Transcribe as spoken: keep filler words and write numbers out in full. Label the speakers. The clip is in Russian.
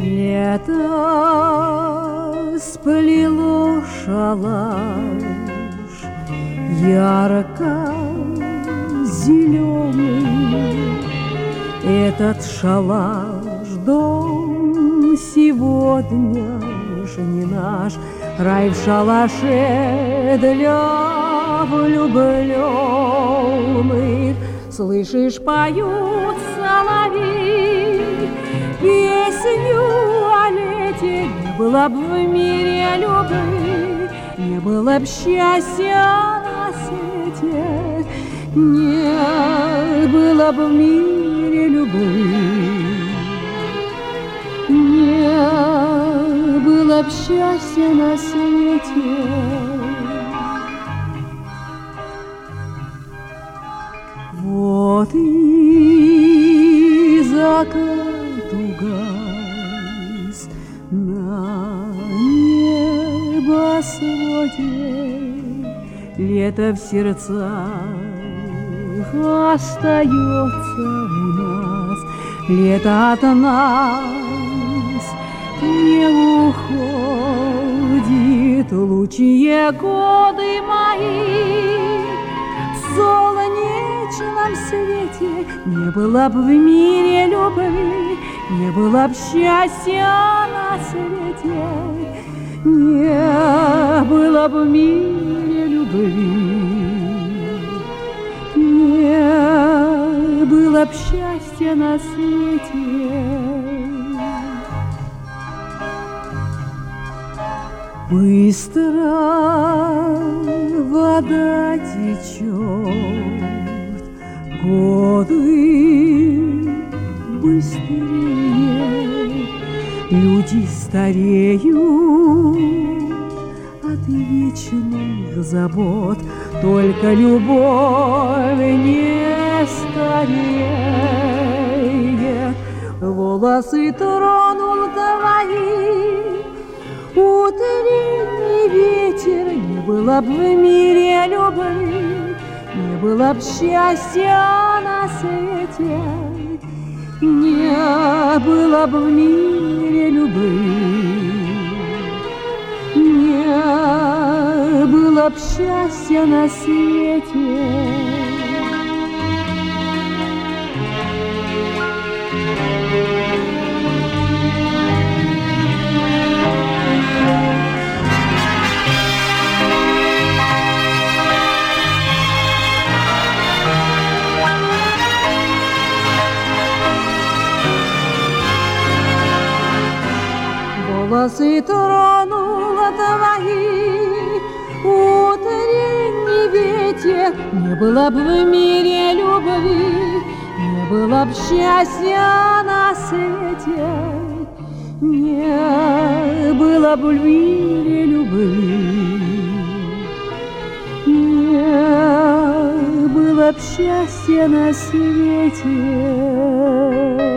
Speaker 1: Лето сплело шалаш ярко-зеленый. Этот шалаш дом сегодня ж не наш, рай в шалаше для влюбленных. Слышишь, поют соловьи песню о лете. Не было б в мире любви, не было б счастья на свете, не было б в мире любви, не было б счастья на свете. Вот и закат угас на небосводе, лето в сердцах остается у нас, лето от нас не уходит. Лучшие годы мои в солнечном свете, не было б в мире любви, не было б счастья на свете, не было б в мире любви, не было б счастья на свете. Быстро вода течет, годы быстрее, люди стареют от вечных забот, только любовь не стареет. Волосы тронул твои утренний ветер, не было б в мире любви, не было б счастья на свете, не было б в мире любви, не было б счастья на свете. Волосы тронула твои утренний ветер, не было б в мире любви, не было б счастья на свете, не было б в мире любви, не было б счастья на свете.